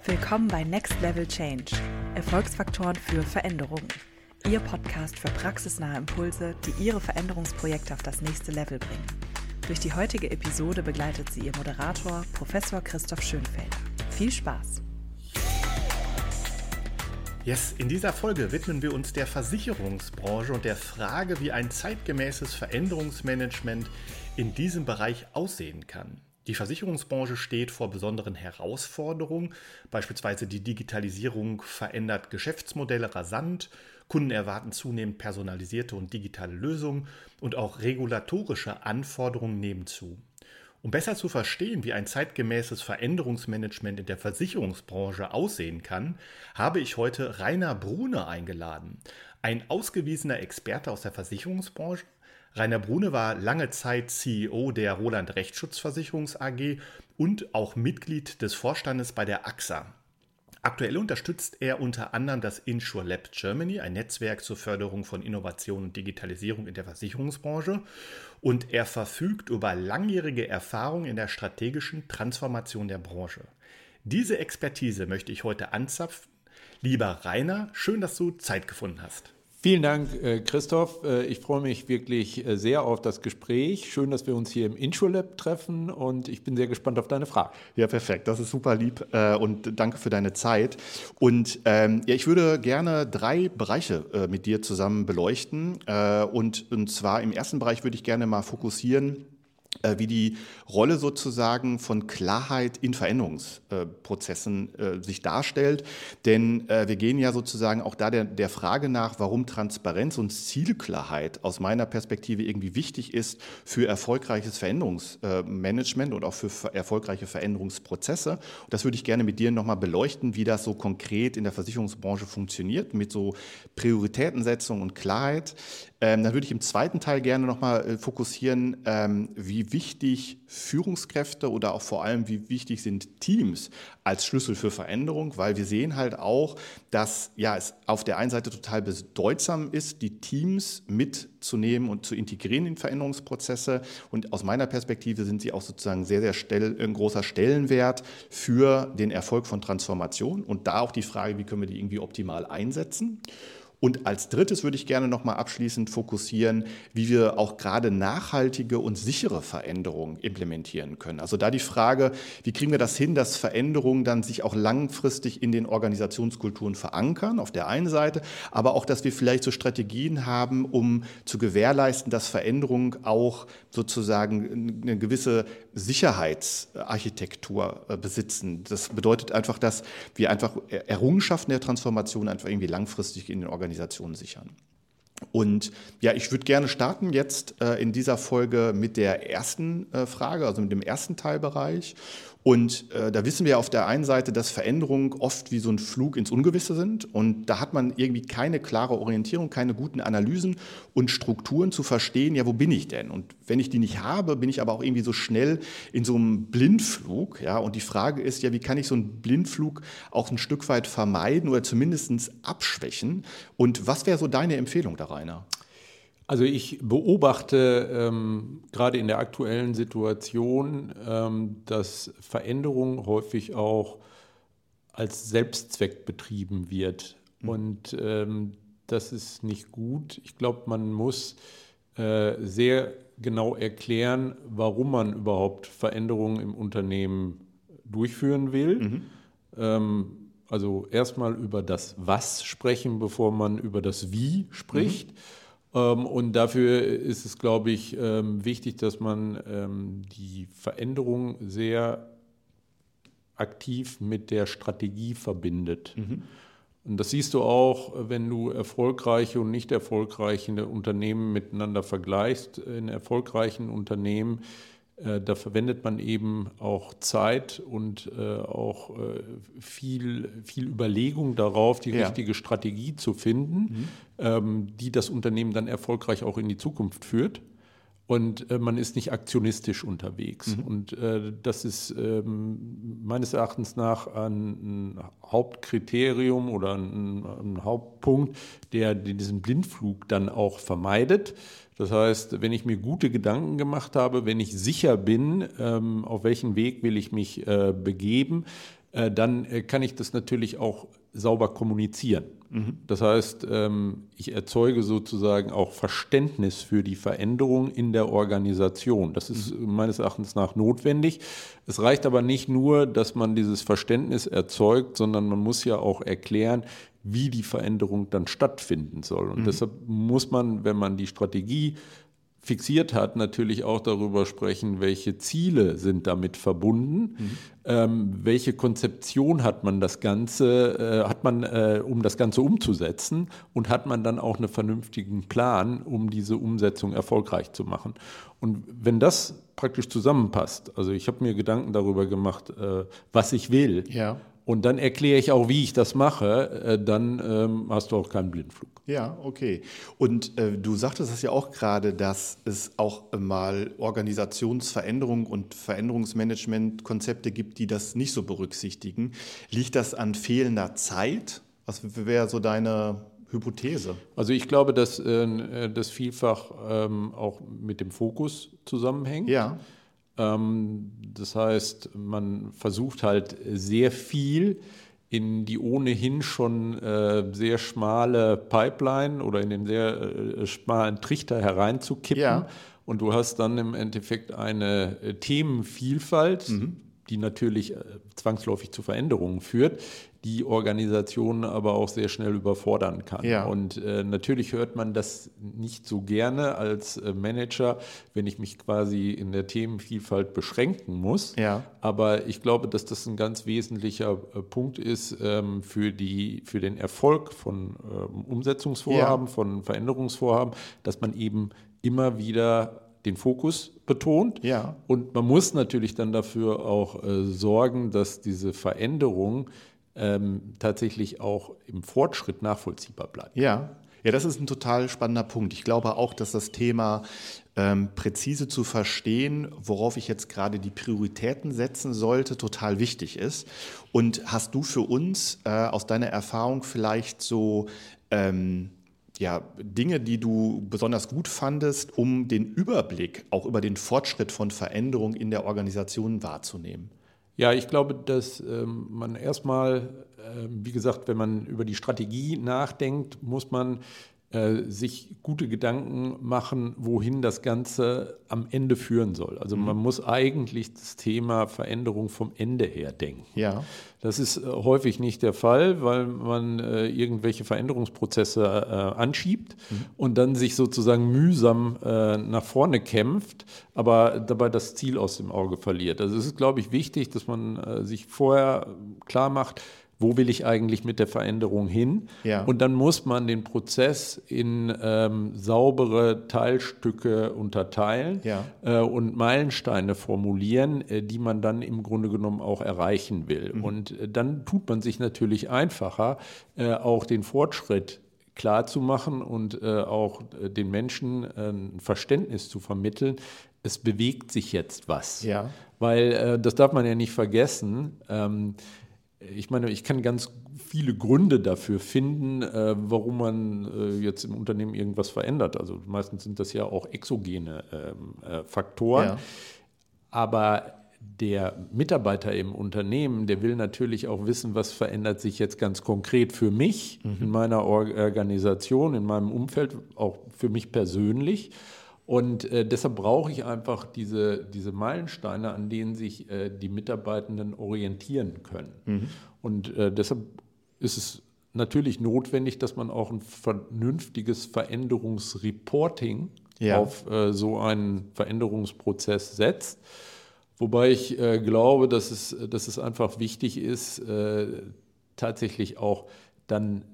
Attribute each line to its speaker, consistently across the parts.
Speaker 1: Willkommen bei Next Level Change, Erfolgsfaktoren für Veränderungen. Ihr Podcast für praxisnahe Impulse, die Ihre Veränderungsprojekte auf das nächste Level bringen. Durch die heutige Episode begleitet Sie Ihr Moderator, Professor Christoph Schönfelder. Viel Spaß!
Speaker 2: Yes, in dieser Folge widmen wir uns der Versicherungsbranche und der Frage, wie ein zeitgemäßes Veränderungsmanagement in diesem Bereich aussehen kann. Die Versicherungsbranche steht vor besonderen Herausforderungen, beispielsweise die Digitalisierung verändert Geschäftsmodelle rasant, Kunden erwarten zunehmend personalisierte und digitale Lösungen und auch regulatorische Anforderungen nehmen zu. Um besser zu verstehen, wie ein zeitgemäßes Veränderungsmanagement in der Versicherungsbranche aussehen kann, habe ich heute Rainer Brune eingeladen, ein ausgewiesener Experte aus der Versicherungsbranche. Rainer Brune war lange Zeit CEO der Roland Rechtsschutzversicherungs AG und auch Mitglied des Vorstandes bei der AXA. Aktuell unterstützt er unter anderem das InsurLab Germany, ein Netzwerk zur Förderung von Innovation und Digitalisierung in der Versicherungsbranche. Und er verfügt über langjährige Erfahrung in der strategischen Transformation der Branche. Diese Expertise möchte ich heute anzapfen. Lieber Rainer, schön, dass du Zeit gefunden hast.
Speaker 3: Vielen Dank, Christoph. Ich freue mich wirklich sehr auf das Gespräch. Schön, dass wir uns hier im InsurLab treffen und ich bin sehr gespannt auf deine Frage.
Speaker 2: Ja, perfekt. Das ist super lieb und danke für deine Zeit. Und ich würde gerne 3 Bereiche mit dir zusammen beleuchten. Und zwar im ersten Bereich würde ich gerne mal fokussieren, wie die Rolle sozusagen von Klarheit in Veränderungsprozessen sich darstellt. Denn wir gehen ja sozusagen auch da der Frage nach, warum Transparenz und Zielklarheit aus meiner Perspektive irgendwie wichtig ist für erfolgreiches Veränderungsmanagement und auch für erfolgreiche Veränderungsprozesse. Und das würde ich gerne mit dir nochmal beleuchten, wie das so konkret in der Versicherungsbranche funktioniert, mit so Prioritätensetzung und Klarheit. Dann würde ich im zweiten Teil gerne nochmal fokussieren, wie wichtig Führungskräfte oder auch vor allem wie wichtig sind Teams als Schlüssel für Veränderung, weil wir sehen halt auch, dass es auf der einen Seite total bedeutsam ist, die Teams mitzunehmen und zu integrieren in Veränderungsprozesse. Und aus meiner Perspektive sind sie auch sozusagen sehr ein großer Stellenwert für den Erfolg von Transformation. Und da auch die Frage, wie können wir die irgendwie optimal einsetzen. Und als drittes würde ich gerne nochmal abschließend fokussieren, wie wir auch gerade nachhaltige und sichere Veränderungen implementieren können. Also da die Frage, wie kriegen wir das hin, dass Veränderungen dann sich auch langfristig in den Organisationskulturen verankern, auf der einen Seite, aber auch, dass wir vielleicht so Strategien haben, um zu gewährleisten, dass Veränderungen auch sozusagen eine gewisse Sicherheitsarchitektur besitzen. Das bedeutet einfach, dass wir einfach Errungenschaften der Transformation einfach irgendwie langfristig in den Organisationen sichern. Und ich würde gerne starten jetzt in dieser Folge mit der ersten Frage, also mit dem ersten Teilbereich. Und da wissen wir auf der einen Seite, dass Veränderungen oft wie so ein Flug ins Ungewisse sind. Und da hat man irgendwie keine klare Orientierung, keine guten Analysen und Strukturen zu verstehen, wo bin ich denn? Und wenn ich die nicht habe, bin ich aber auch irgendwie so schnell in so einem Blindflug. Ja? Und die Frage ist wie kann ich so einen Blindflug auch ein Stück weit vermeiden oder zumindest abschwächen? Und was wäre so deine Empfehlung da, Rainer?
Speaker 3: Also ich beobachte gerade in der aktuellen Situation, dass Veränderung häufig auch als Selbstzweck betrieben wird. Und das ist nicht gut. Ich glaube, man muss sehr genau erklären, warum man überhaupt Veränderungen im Unternehmen durchführen will. Also erstmal über das Was sprechen, bevor man über das Wie spricht. Und dafür ist es, glaube ich, wichtig, dass man die Veränderung sehr aktiv mit der Strategie verbindet. Und das siehst du auch, wenn du erfolgreiche und nicht erfolgreiche Unternehmen miteinander vergleichst. In erfolgreichen Unternehmen, da verwendet man eben auch Zeit und auch viel Überlegung darauf, die richtige Strategie zu finden, die das Unternehmen dann erfolgreich auch in die Zukunft führt. Und man ist nicht aktionistisch unterwegs. Und das ist meines Erachtens nach ein Hauptkriterium oder ein Hauptpunkt, der diesen Blindflug dann auch vermeidet. Das heißt, wenn ich mir gute Gedanken gemacht habe, wenn ich sicher bin, auf welchen Weg will ich mich begeben, dann kann ich das natürlich auch sauber kommunizieren. Das heißt, ich erzeuge sozusagen auch Verständnis für die Veränderung in der Organisation. Das ist meines Erachtens nach notwendig. Es reicht aber nicht nur, dass man dieses Verständnis erzeugt, sondern man muss ja auch erklären, wie die Veränderung dann stattfinden soll. Und deshalb muss man, wenn man die Strategie fixiert hat, natürlich auch darüber sprechen, welche Ziele sind damit verbunden, welche Konzeption hat man um das Ganze umzusetzen und hat man dann auch einen vernünftigen Plan, um diese Umsetzung erfolgreich zu machen. Und wenn das praktisch zusammenpasst, also ich habe mir Gedanken darüber gemacht, was ich will, und dann erkläre ich auch, wie ich das mache, dann hast du auch keinen Blindflug.
Speaker 2: Ja, okay. Und du sagtest es ja auch gerade, dass es auch mal Organisationsveränderungen und Veränderungsmanagementkonzepte gibt, die das nicht so berücksichtigen. Liegt das an fehlender Zeit? Was wäre so deine Hypothese?
Speaker 3: Also ich glaube, dass das vielfach auch mit dem Fokus zusammenhängt.
Speaker 2: Ja.
Speaker 3: Das heißt, man versucht halt sehr viel in die ohnehin schon sehr schmale Pipeline oder in den sehr schmalen Trichter hereinzukippen.
Speaker 2: Ja.
Speaker 3: Und du hast dann im Endeffekt eine Themenvielfalt, die natürlich zwangsläufig zu Veränderungen führt, die Organisationen aber auch sehr schnell überfordern kann.
Speaker 2: Ja.
Speaker 3: Und natürlich hört man das nicht so gerne als Manager, wenn ich mich quasi in der Themenvielfalt beschränken muss.
Speaker 2: Ja.
Speaker 3: Aber ich glaube, dass das ein ganz wesentlicher Punkt ist für den Erfolg von Umsetzungsvorhaben, von Veränderungsvorhaben, dass man eben immer wieder den Fokus betont.
Speaker 2: Ja.
Speaker 3: Und man muss natürlich dann dafür auch sorgen, dass diese Veränderung tatsächlich auch im Fortschritt nachvollziehbar bleibt.
Speaker 2: Ja, das ist ein total spannender Punkt. Ich glaube auch, dass das Thema präzise zu verstehen, worauf ich jetzt gerade die Prioritäten setzen sollte, total wichtig ist. Und hast du für uns aus deiner Erfahrung vielleicht so Dinge, die du besonders gut fandest, um den Überblick auch über den Fortschritt von Veränderungen in der Organisation wahrzunehmen?
Speaker 3: Ja, ich glaube, dass man erstmal, wie gesagt, wenn man über die Strategie nachdenkt, muss man sich gute Gedanken machen, wohin das Ganze am Ende führen soll. Also man muss eigentlich das Thema Veränderung vom Ende her denken.
Speaker 2: Ja.
Speaker 3: Das ist häufig nicht der Fall, weil man irgendwelche Veränderungsprozesse anschiebt und dann sich sozusagen mühsam nach vorne kämpft, aber dabei das Ziel aus dem Auge verliert. Also es ist, glaube ich, wichtig, dass man sich vorher klar macht, wo will ich eigentlich mit der Veränderung hin?
Speaker 2: Ja.
Speaker 3: Und dann muss man den Prozess in saubere Teilstücke unterteilen und Meilensteine formulieren, die man dann im Grunde genommen auch erreichen will. Und dann tut man sich natürlich einfacher, auch den Fortschritt klar zu machen und auch den Menschen ein Verständnis zu vermitteln. Es bewegt sich jetzt was.
Speaker 2: Ja.
Speaker 3: Weil das darf man ja nicht vergessen. Ich meine, ich kann ganz viele Gründe dafür finden, warum man jetzt im Unternehmen irgendwas verändert. Also meistens sind das ja auch exogene Faktoren. Ja. Aber der Mitarbeiter im Unternehmen, der will natürlich auch wissen, was verändert sich jetzt ganz konkret für mich in meiner Organisation, in meinem Umfeld, auch für mich persönlich. Und deshalb brauche ich einfach diese Meilensteine, an denen sich die Mitarbeitenden orientieren können. Und deshalb ist es natürlich notwendig, dass man auch ein vernünftiges Veränderungsreporting auf so einen Veränderungsprozess setzt. Wobei ich glaube, dass es einfach wichtig ist, tatsächlich auch dann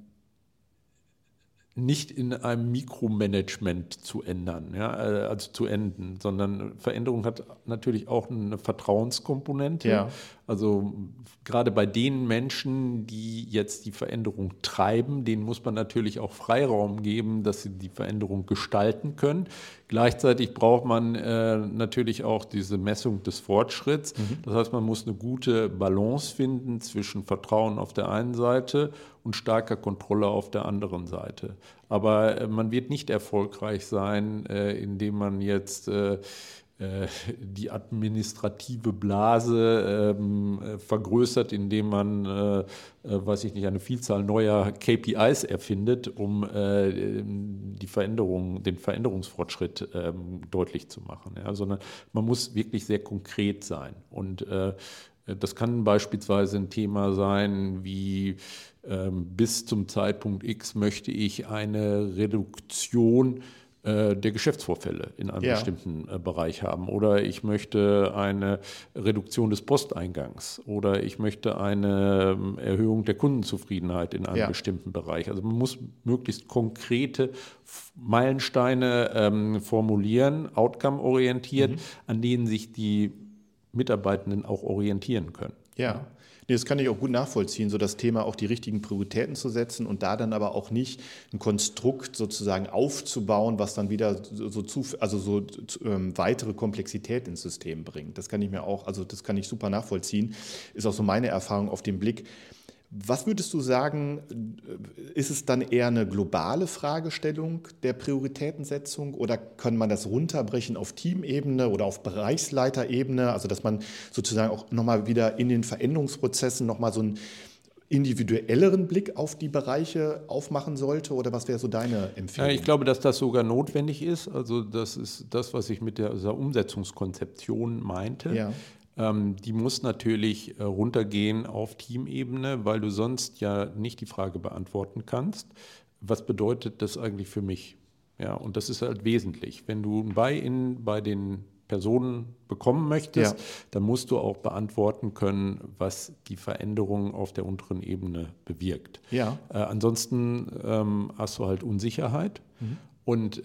Speaker 3: nicht in einem Mikromanagement zu ändern, also zu enden, sondern Veränderung hat natürlich auch eine Vertrauenskomponente. Ja. Also gerade bei den Menschen, die jetzt die Veränderung treiben, denen muss man natürlich auch Freiraum geben, dass sie die Veränderung gestalten können. Gleichzeitig braucht man natürlich auch diese Messung des Fortschritts. Das heißt, man muss eine gute Balance finden zwischen Vertrauen auf der einen Seite und starker Kontrolle auf der anderen Seite. Aber man wird nicht erfolgreich sein, indem man jetzt die administrative Blase vergrößert, indem man, weiß ich nicht, eine Vielzahl neuer KPIs erfindet, um den Veränderungsfortschritt deutlich zu machen. Ja, sondern man muss wirklich sehr konkret sein. Und das kann beispielsweise ein Thema sein wie bis zum Zeitpunkt X möchte ich eine Reduktion der Geschäftsvorfälle in einem bestimmten Bereich haben. Oder ich möchte eine Reduktion des Posteingangs. Oder ich möchte eine Erhöhung der Kundenzufriedenheit in einem bestimmten Bereich. Also man muss möglichst konkrete Meilensteine formulieren, outcome-orientiert, an denen sich die Mitarbeitenden auch orientieren können.
Speaker 2: Ja. Nee, das kann ich auch gut nachvollziehen, so das Thema auch die richtigen Prioritäten zu setzen und da dann aber auch nicht ein Konstrukt sozusagen aufzubauen, was dann wieder weitere Komplexität ins System bringt. Das kann ich mir auch, also das kann ich super nachvollziehen, ist auch so meine Erfahrung auf den Blick. Was würdest du sagen, ist es dann eher eine globale Fragestellung der Prioritätensetzung oder kann man das runterbrechen auf Teamebene oder auf Bereichsleiterebene, also dass man sozusagen auch nochmal wieder in den Veränderungsprozessen nochmal so einen individuelleren Blick auf die Bereiche aufmachen sollte oder was wäre so deine Empfehlung?
Speaker 3: Ja, ich glaube, dass das sogar notwendig ist. Also das ist das, was ich mit dieser Umsetzungskonzeption meinte. Ja. Die muss natürlich runtergehen auf Teamebene, weil du sonst ja nicht die Frage beantworten kannst, was bedeutet das eigentlich für mich? Ja, und das ist halt wesentlich. Wenn du ein Buy-in bei den Personen bekommen möchtest, dann musst du auch beantworten können, was die Veränderung auf der unteren Ebene bewirkt. Ja. Ansonsten hast du halt Unsicherheit und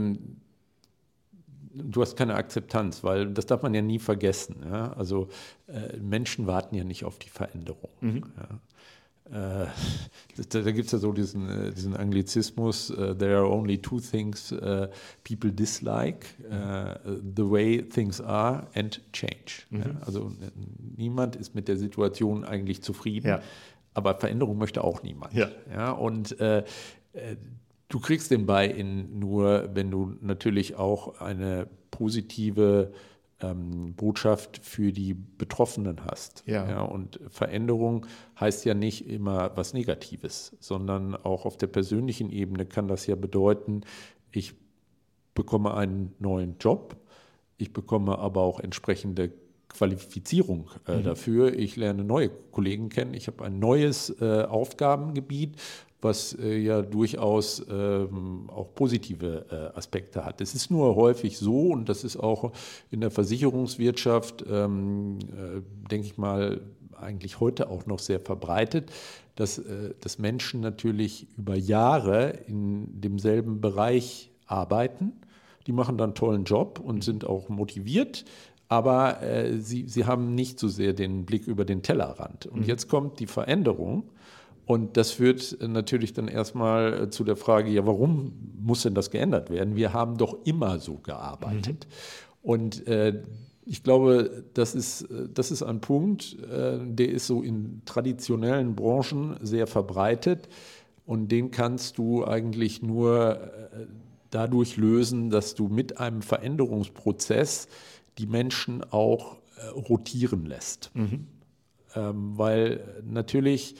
Speaker 3: du hast keine Akzeptanz, weil das darf man ja nie vergessen. Ja? Also Menschen warten ja nicht auf die Veränderung. Ja? Da gibt es ja so diesen Anglizismus, there are only two things people dislike, the way things are and change. Ja? Also niemand ist mit der Situation eigentlich zufrieden, aber Veränderung möchte auch niemand. Ja? Und du kriegst den Buy-in nur, wenn du natürlich auch eine positive Botschaft für die Betroffenen hast. Ja, und Veränderung heißt ja nicht immer was Negatives, sondern auch auf der persönlichen Ebene kann das ja bedeuten, ich bekomme einen neuen Job, ich bekomme aber auch entsprechende Qualifizierung dafür, ich lerne neue Kollegen kennen, ich habe ein neues Aufgabengebiet, was ja durchaus auch positive Aspekte hat. Es ist nur häufig so, und das ist auch in der Versicherungswirtschaft, denke ich mal, eigentlich heute auch noch sehr verbreitet, dass Menschen natürlich über Jahre in demselben Bereich arbeiten. Die machen dann einen tollen Job und sind auch motiviert, aber sie haben nicht so sehr den Blick über den Tellerrand. Und jetzt kommt die Veränderung. Und das führt natürlich dann erstmal zu der Frage, ja, warum muss denn das geändert werden? Wir haben doch immer so gearbeitet. Und ich glaube, das ist ein Punkt, der ist so in traditionellen Branchen sehr verbreitet. Und den kannst du eigentlich nur dadurch lösen, dass du mit einem Veränderungsprozess die Menschen auch rotieren lässt. Weil natürlich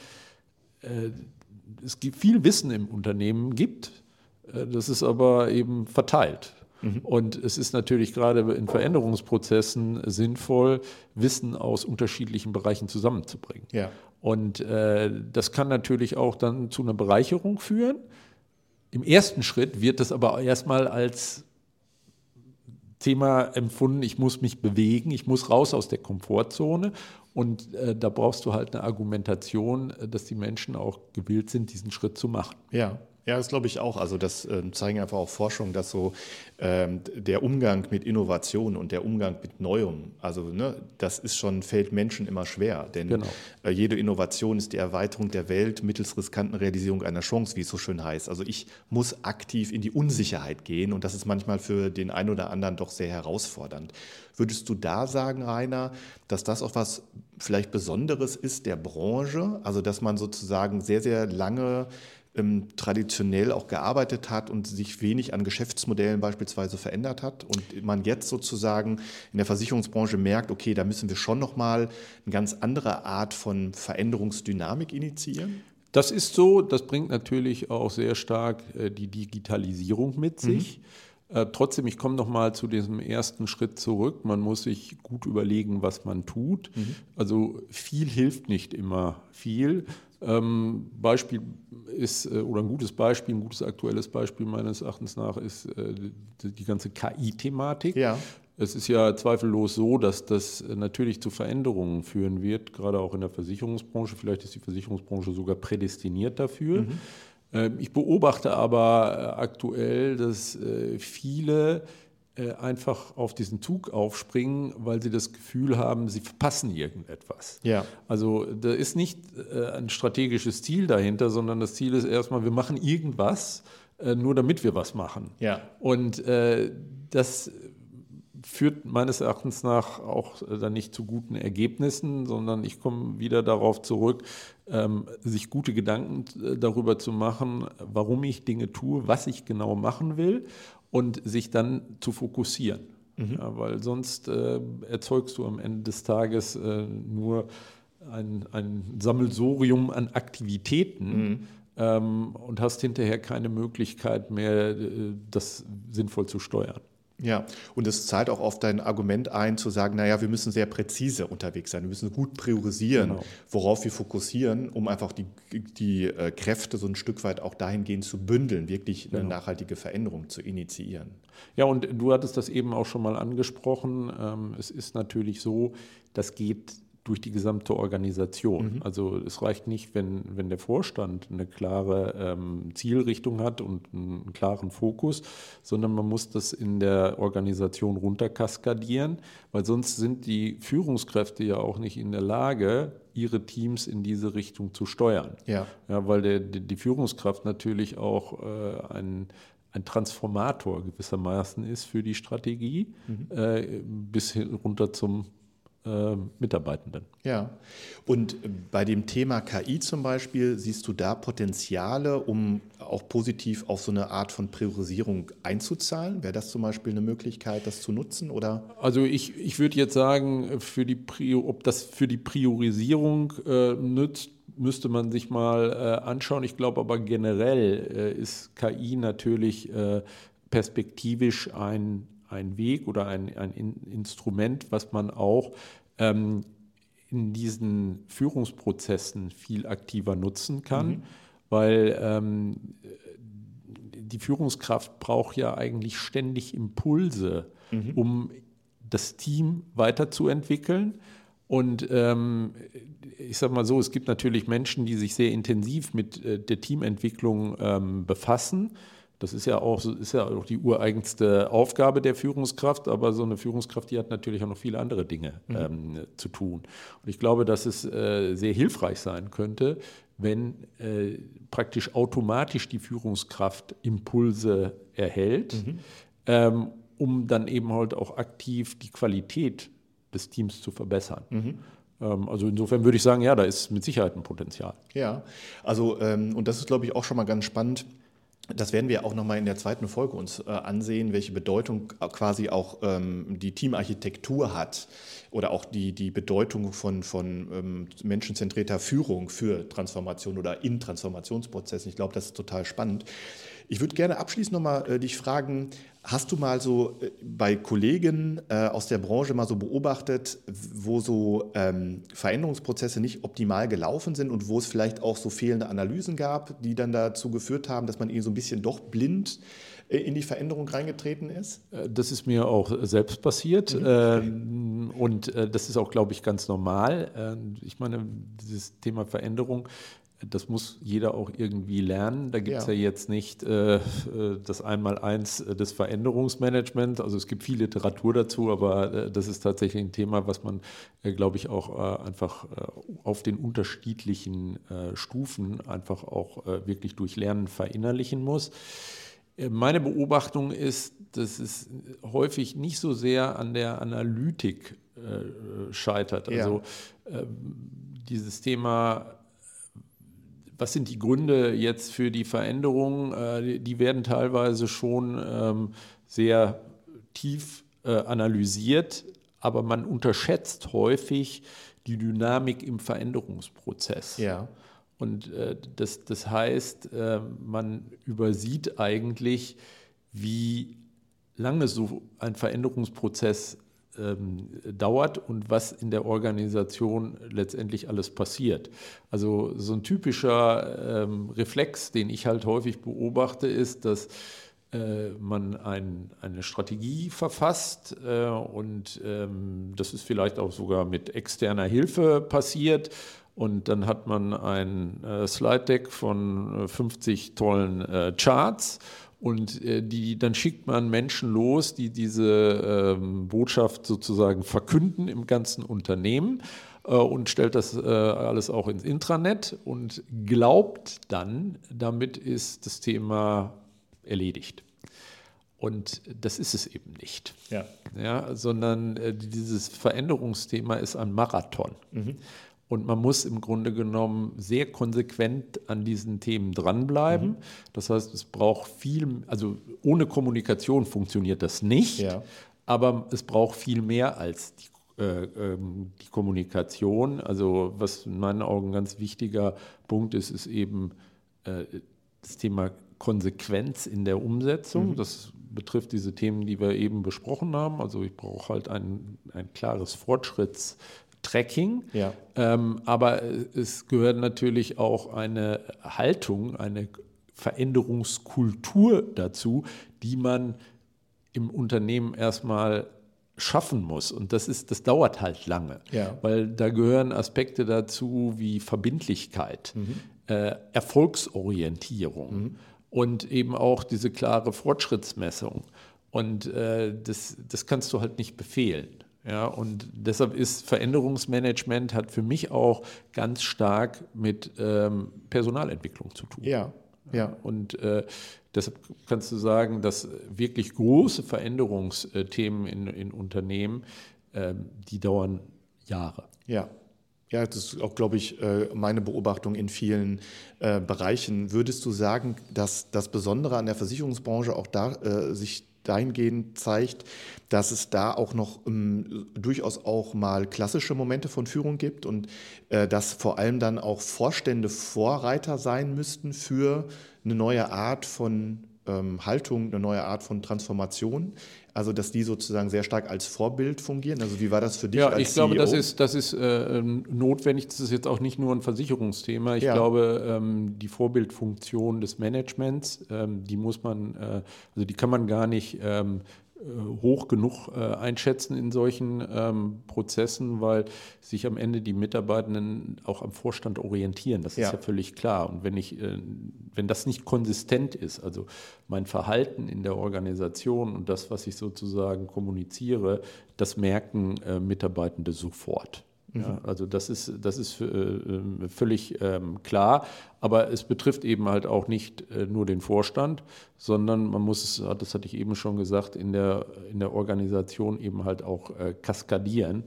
Speaker 3: es gibt viel Wissen im Unternehmen gibt, das ist aber eben verteilt. Und es ist natürlich gerade in Veränderungsprozessen sinnvoll, Wissen aus unterschiedlichen Bereichen zusammenzubringen. Ja. Und das kann natürlich auch dann zu einer Bereicherung führen. Im ersten Schritt wird das aber erstmal als Thema empfunden, ich muss mich bewegen, ich muss raus aus der Komfortzone. Und da brauchst du halt eine Argumentation, dass die Menschen auch gewillt sind, diesen Schritt zu machen.
Speaker 2: Ja, das glaube ich auch. Also das zeigen einfach auch Forschungen, dass so der Umgang mit Innovation und der Umgang mit Neuem, also das fällt Menschen immer schwer. Denn jede Innovation ist die Erweiterung der Welt mittels riskanten Realisierung einer Chance, wie es so schön heißt. Also ich muss aktiv in die Unsicherheit gehen und das ist manchmal für den einen oder anderen doch sehr herausfordernd. Würdest du da sagen, Rainer, dass das auch was vielleicht Besonderes ist der Branche? Also dass man sozusagen sehr, sehr lange traditionell auch gearbeitet hat und sich wenig an Geschäftsmodellen beispielsweise verändert hat und man jetzt sozusagen in der Versicherungsbranche merkt, okay, da müssen wir schon nochmal eine ganz andere Art von Veränderungsdynamik initiieren?
Speaker 3: Das ist so, das bringt natürlich auch sehr stark die Digitalisierung mit sich. Trotzdem, ich komme nochmal zu diesem ersten Schritt zurück. Man muss sich gut überlegen, was man tut. Also viel hilft nicht immer viel. Beispiel ist, oder ein gutes aktuelles Beispiel meines Erachtens nach ist die ganze KI-Thematik.
Speaker 2: Ja.
Speaker 3: Es ist ja zweifellos so, dass das natürlich zu Veränderungen führen wird, gerade auch in der Versicherungsbranche. Vielleicht ist die Versicherungsbranche sogar prädestiniert dafür. Ich beobachte aber aktuell, dass viele einfach auf diesen Zug aufspringen, weil sie das Gefühl haben, sie verpassen irgendetwas.
Speaker 2: Ja.
Speaker 3: Also da ist nicht ein strategisches Ziel dahinter, sondern das Ziel ist erstmal, wir machen irgendwas, nur damit wir was machen.
Speaker 2: Ja.
Speaker 3: Und das führt meines Erachtens nach auch dann nicht zu guten Ergebnissen, sondern ich komme wieder darauf zurück, sich gute Gedanken darüber zu machen, warum ich Dinge tue, was ich genau machen will und sich dann zu fokussieren. Ja, weil sonst erzeugst du am Ende des Tages nur ein Sammelsurium an Aktivitäten und hast hinterher keine Möglichkeit mehr, das sinnvoll zu steuern.
Speaker 2: Ja, und es zahlt auch auf dein Argument ein, zu sagen, naja, wir müssen sehr präzise unterwegs sein, wir müssen gut priorisieren, worauf wir fokussieren, um einfach die Kräfte so ein Stück weit auch dahingehend zu bündeln, wirklich eine nachhaltige Veränderung zu initiieren.
Speaker 3: Ja, und du hattest das eben auch schon mal angesprochen. Es ist natürlich so, das geht durch die gesamte Organisation. Also es reicht nicht, wenn der Vorstand eine klare Zielrichtung hat und einen klaren Fokus, sondern man muss das in der Organisation runterkaskadieren, weil sonst sind die Führungskräfte ja auch nicht in der Lage, ihre Teams in diese Richtung zu steuern.
Speaker 2: Ja.
Speaker 3: Ja, weil die Führungskraft natürlich auch ein Transformator gewissermaßen ist für die Strategie, bis runter zum Mitarbeitenden.
Speaker 2: Ja, und bei dem Thema KI zum Beispiel, siehst du da Potenziale, um auch positiv auf so eine Art von Priorisierung einzuzahlen? Wäre das zum Beispiel eine Möglichkeit, das zu nutzen? Oder?
Speaker 3: Also ich würde jetzt sagen, ob das für die Priorisierung nützt, müsste man sich mal anschauen. Ich glaube aber generell ist KI natürlich perspektivisch ein Weg oder ein Instrument, was man auch in diesen Führungsprozessen viel aktiver nutzen kann, weil die Führungskraft braucht ja eigentlich ständig Impulse, um das Team weiterzuentwickeln. Und ich sage mal so, es gibt natürlich Menschen, die sich sehr intensiv mit der Teamentwicklung befassen. Das ist ja auch die ureigenste Aufgabe der Führungskraft, aber so eine Führungskraft, die hat natürlich auch noch viele andere Dinge zu tun. Und ich glaube, dass es sehr hilfreich sein könnte, wenn praktisch automatisch die Führungskraft Impulse erhält, um dann eben halt auch aktiv die Qualität des Teams zu verbessern. Also insofern würde ich sagen, ja, da ist mit Sicherheit ein Potenzial.
Speaker 2: Ja, also und das ist, glaube ich, auch schon mal ganz spannend. Das werden wir auch nochmal in der zweiten Folge uns ansehen, welche Bedeutung quasi auch die Teamarchitektur hat oder auch die Bedeutung von menschenzentrierter Führung für Transformation oder in Transformationsprozessen. Ich glaube, das ist total spannend. Ich würde gerne abschließend nochmal dich fragen, hast du mal so bei Kollegen aus der Branche mal so beobachtet, wo so Veränderungsprozesse nicht optimal gelaufen sind und wo es vielleicht auch so fehlende Analysen gab, die dann dazu geführt haben, dass man eben so ein bisschen doch blind in die Veränderung reingetreten ist?
Speaker 3: Das ist mir auch selbst passiert und das ist auch, glaube ich, ganz normal. Ich meine, dieses Thema Veränderung, das muss jeder auch irgendwie lernen. Da gibt es ja jetzt nicht das Einmaleins des Veränderungsmanagements. Also es gibt viel Literatur dazu, aber das ist tatsächlich ein Thema, was man, glaube ich, auch einfach auf den unterschiedlichen Stufen einfach auch wirklich durch Lernen verinnerlichen muss. Meine Beobachtung ist, dass es häufig nicht so sehr an der Analytik scheitert. Also dieses Thema, was sind die Gründe jetzt für die Veränderung? Die werden teilweise schon sehr tief analysiert, aber man unterschätzt häufig die Dynamik im Veränderungsprozess.
Speaker 2: Ja.
Speaker 3: Und das heißt, man übersieht eigentlich, wie lange so ein Veränderungsprozess dauert und was in der Organisation letztendlich alles passiert. Also so ein typischer Reflex, den ich halt häufig beobachte, ist, dass man eine Strategie verfasst und das ist vielleicht auch sogar mit externer Hilfe passiert. Und dann hat man ein Slide-Deck von 50 tollen Charts und dann schickt man Menschen los, die diese Botschaft sozusagen verkünden im ganzen Unternehmen und stellt das alles auch ins Intranet und glaubt dann, damit ist das Thema erledigt. Und das ist es eben nicht.
Speaker 2: Ja.
Speaker 3: Ja, sondern dieses Veränderungsthema ist ein Marathon. Und man muss im Grunde genommen sehr konsequent an diesen Themen dranbleiben. Das heißt, es braucht viel, also ohne Kommunikation funktioniert das nicht, aber es braucht viel mehr als die Kommunikation. Also was in meinen Augen ein ganz wichtiger Punkt ist, ist eben das Thema Konsequenz in der Umsetzung. Das betrifft diese Themen, die wir eben besprochen haben. Also ich brauche halt ein klares Fortschrittstracking.
Speaker 2: Ja.
Speaker 3: Aber es gehört natürlich auch eine Haltung, eine Veränderungskultur dazu, die man im Unternehmen erstmal schaffen muss. Und das dauert halt lange, weil da gehören Aspekte dazu wie Verbindlichkeit, Erfolgsorientierung und eben auch diese klare Fortschrittsmessung. Und das kannst du halt nicht befehlen. Ja, und deshalb ist Veränderungsmanagement hat für mich auch ganz stark mit Personalentwicklung zu tun.
Speaker 2: Ja.
Speaker 3: Und deshalb kannst du sagen, dass wirklich große Veränderungsthemen in Unternehmen, die dauern Jahre.
Speaker 2: Ja. Ja, das ist auch, glaube ich, meine Beobachtung in vielen Bereichen. Würdest du sagen, dass das Besondere an der Versicherungsbranche auch da sich dahingehend zeigt, dass es da auch noch durchaus auch mal klassische Momente von Führung gibt und dass vor allem dann auch Vorstände Vorreiter sein müssten für eine neue Art von Haltung, eine neue Art von Transformation? Also dass die sozusagen sehr stark als Vorbild fungieren? Also wie war das für dich als CEO?
Speaker 3: Ja, ich glaube, das ist notwendig. Das ist jetzt auch nicht nur ein Versicherungsthema. Ich glaube, die Vorbildfunktion des Managements, die muss man, also die kann man gar nicht hoch genug einschätzen in solchen Prozessen, weil sich am Ende die Mitarbeitenden auch am Vorstand orientieren. Das ist ja völlig klar. Und wenn das nicht konsistent ist, also mein Verhalten in der Organisation und das, was ich sozusagen kommuniziere, das merken Mitarbeitende sofort. Ja, also das ist völlig klar, aber es betrifft eben halt auch nicht nur den Vorstand, sondern man muss, das hatte ich eben schon gesagt, in der Organisation eben halt auch kaskadieren,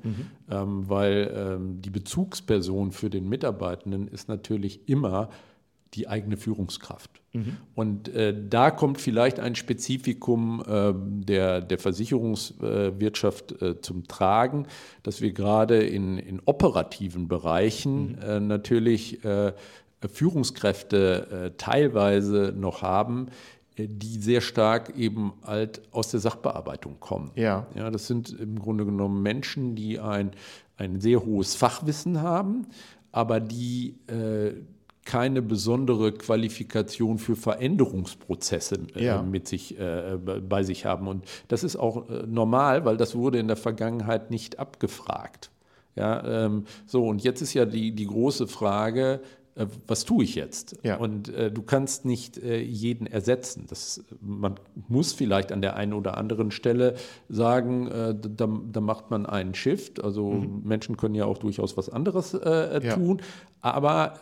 Speaker 3: weil die Bezugsperson für den Mitarbeitenden ist natürlich immer die eigene Führungskraft. Und da kommt vielleicht ein Spezifikum der Versicherungswirtschaft zum Tragen, dass wir gerade in operativen Bereichen natürlich Führungskräfte teilweise noch haben, die sehr stark eben halt aus der Sachbearbeitung kommen. Ja, das sind im Grunde genommen Menschen, die ein sehr hohes Fachwissen haben, aber die keine besondere Qualifikation für Veränderungsprozesse bei sich haben. Und das ist auch normal, weil das wurde in der Vergangenheit nicht abgefragt. Ja, so, und jetzt ist ja die große Frage, was tue ich jetzt? Ja. Und du kannst nicht jeden ersetzen. Man muss vielleicht an der einen oder anderen Stelle sagen, da macht man einen Shift. Also Menschen können ja auch durchaus was anderes tun. Aber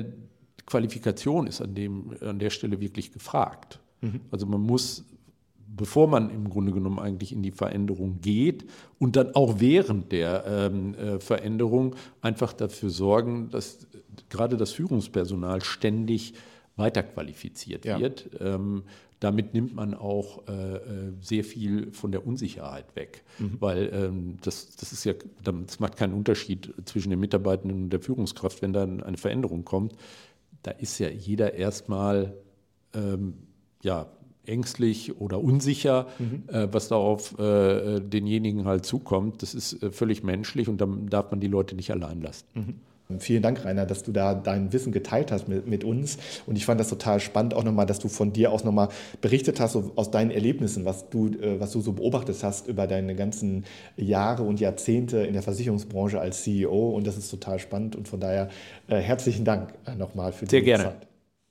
Speaker 3: Qualifikation ist an der Stelle wirklich gefragt. Also man muss bevor man im Grunde genommen eigentlich in die Veränderung geht und dann auch während der Veränderung einfach dafür sorgen, dass gerade das Führungspersonal ständig weiterqualifiziert wird. Damit nimmt man auch sehr viel von der Unsicherheit weg, weil das macht keinen Unterschied zwischen den Mitarbeitenden und der Führungskraft, wenn dann eine Veränderung kommt. Da ist ja jeder erstmal ängstlich oder unsicher, was da auf denjenigen halt zukommt. Das ist völlig menschlich und dann darf man die Leute nicht allein lassen.
Speaker 2: Vielen Dank, Rainer, dass du da dein Wissen geteilt hast mit uns. Und ich fand das total spannend auch nochmal, dass du von dir aus nochmal berichtet hast, so aus deinen Erlebnissen, was du so beobachtet hast über deine ganzen Jahre und Jahrzehnte in der Versicherungsbranche als CEO. Und das ist total spannend. Und von daher herzlichen Dank nochmal für die Zeit.
Speaker 3: Sehr gerne.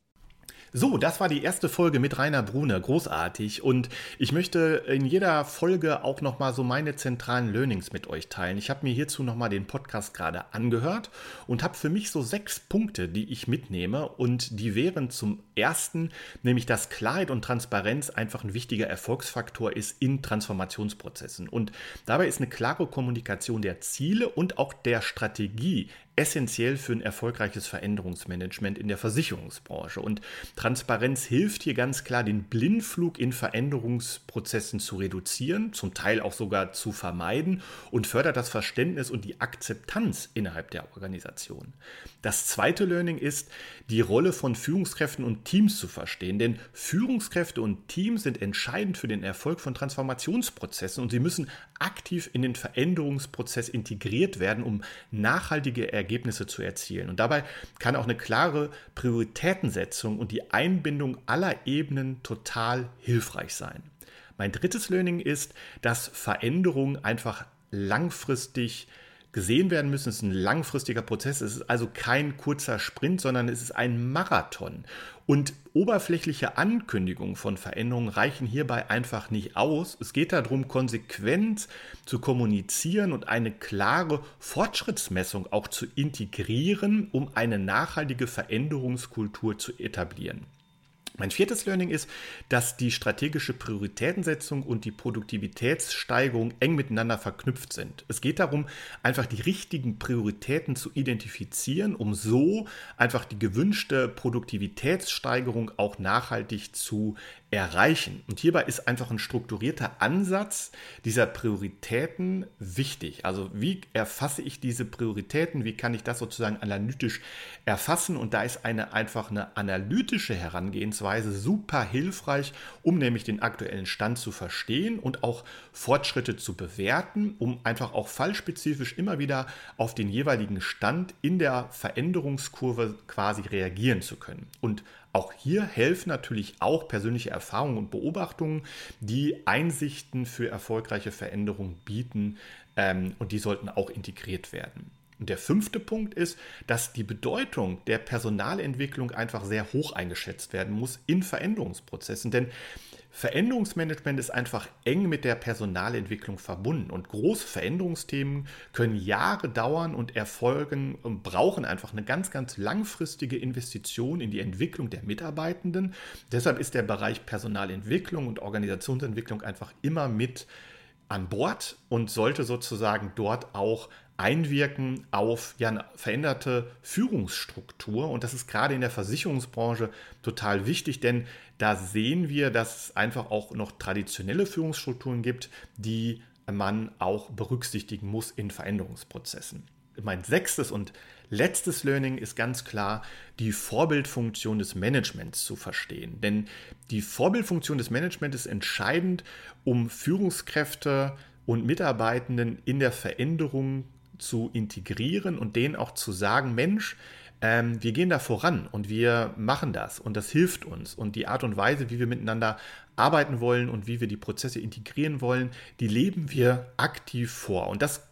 Speaker 2: So, das war die erste Folge mit Rainer Brune, großartig, und ich möchte in jeder Folge auch nochmal so meine zentralen Learnings mit euch teilen. Ich habe mir hierzu nochmal den Podcast gerade angehört und habe für mich so 6 Punkte, die ich mitnehme, und die wären zum ersten, nämlich dass Klarheit und Transparenz einfach ein wichtiger Erfolgsfaktor ist in Transformationsprozessen, und dabei ist eine klare Kommunikation der Ziele und auch der Strategie essentiell für ein erfolgreiches Veränderungsmanagement in der Versicherungsbranche. Und Transparenz hilft hier ganz klar, den Blindflug in Veränderungsprozessen zu reduzieren, zum Teil auch sogar zu vermeiden, und fördert das Verständnis und die Akzeptanz innerhalb der Organisation. Das zweite Learning ist, die Rolle von Führungskräften und Teams zu verstehen, denn Führungskräfte und Teams sind entscheidend für den Erfolg von Transformationsprozessen und sie müssen aktiv in den Veränderungsprozess integriert werden, um nachhaltige Ergebnisse zu erzielen. Und dabei kann auch eine klare Prioritätensetzung und die Einbindung aller Ebenen total hilfreich sein. Mein drittes Learning ist, dass Veränderungen einfach langfristig gesehen werden müssen. Es ist ein langfristiger Prozess. Es ist also kein kurzer Sprint, sondern es ist ein Marathon. Und oberflächliche Ankündigungen von Veränderungen reichen hierbei einfach nicht aus. Es geht darum, konsequent zu kommunizieren und eine klare Fortschrittsmessung auch zu integrieren, um eine nachhaltige Veränderungskultur zu etablieren. Mein viertes Learning ist, dass die strategische Prioritätensetzung und die Produktivitätssteigerung eng miteinander verknüpft sind. Es geht darum, einfach die richtigen Prioritäten zu identifizieren, um so einfach die gewünschte Produktivitätssteigerung auch nachhaltig zu erreichen. Und hierbei ist einfach ein strukturierter Ansatz dieser Prioritäten wichtig. Also wie erfasse ich diese Prioritäten? Wie kann ich das sozusagen analytisch erfassen? Und da ist einfach eine analytische Herangehensweise super hilfreich, um nämlich den aktuellen Stand zu verstehen und auch Fortschritte zu bewerten, um einfach auch fallspezifisch immer wieder auf den jeweiligen Stand in der Veränderungskurve quasi reagieren zu können. Und auch hier helfen natürlich auch persönliche Erfahrungen und Beobachtungen, die Einsichten für erfolgreiche Veränderungen bieten, und die sollten auch integriert werden. Und der 5. Punkt ist, dass die Bedeutung der Personalentwicklung einfach sehr hoch eingeschätzt werden muss in Veränderungsprozessen, denn Veränderungsmanagement ist einfach eng mit der Personalentwicklung verbunden und große Veränderungsthemen können Jahre dauern und erfolgen und brauchen einfach eine ganz, ganz langfristige Investition in die Entwicklung der Mitarbeitenden. Deshalb ist der Bereich Personalentwicklung und Organisationsentwicklung einfach immer mit an Bord und sollte sozusagen dort auch einwirken auf eine veränderte Führungsstruktur. Und das ist gerade in der Versicherungsbranche total wichtig, denn da sehen wir, dass es einfach auch noch traditionelle Führungsstrukturen gibt, die man auch berücksichtigen muss in Veränderungsprozessen. Mein 6. und letztes Learning ist ganz klar, die Vorbildfunktion des Managements zu verstehen. Denn die Vorbildfunktion des Managements ist entscheidend, um Führungskräfte und Mitarbeitenden in der Veränderung zu integrieren und denen auch zu sagen, Mensch, wir gehen da voran und wir machen das und das hilft uns. Und die Art und Weise, wie wir miteinander arbeiten wollen und wie wir die Prozesse integrieren wollen, die leben wir aktiv vor. Und das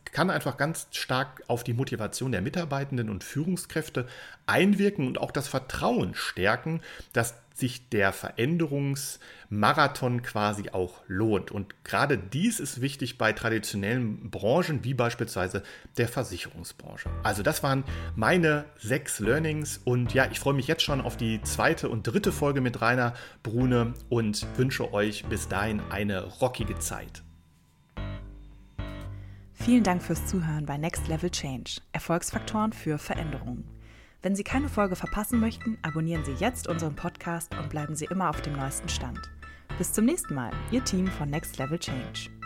Speaker 2: kann einfach ganz stark auf die Motivation der Mitarbeitenden und Führungskräfte einwirken und auch das Vertrauen stärken, dass sich der Veränderungsmarathon quasi auch lohnt. Und gerade dies ist wichtig bei traditionellen Branchen, wie beispielsweise der Versicherungsbranche. Also das waren meine 6 Learnings und ja, ich freue mich jetzt schon auf die 2. und 3. Folge mit Rainer Brune und wünsche euch bis dahin eine rockige Zeit.
Speaker 1: Vielen Dank fürs Zuhören bei Next Level Change, Erfolgsfaktoren für Veränderungen. Wenn Sie keine Folge verpassen möchten, abonnieren Sie jetzt unseren Podcast und bleiben Sie immer auf dem neuesten Stand. Bis zum nächsten Mal, Ihr Team von Next Level Change.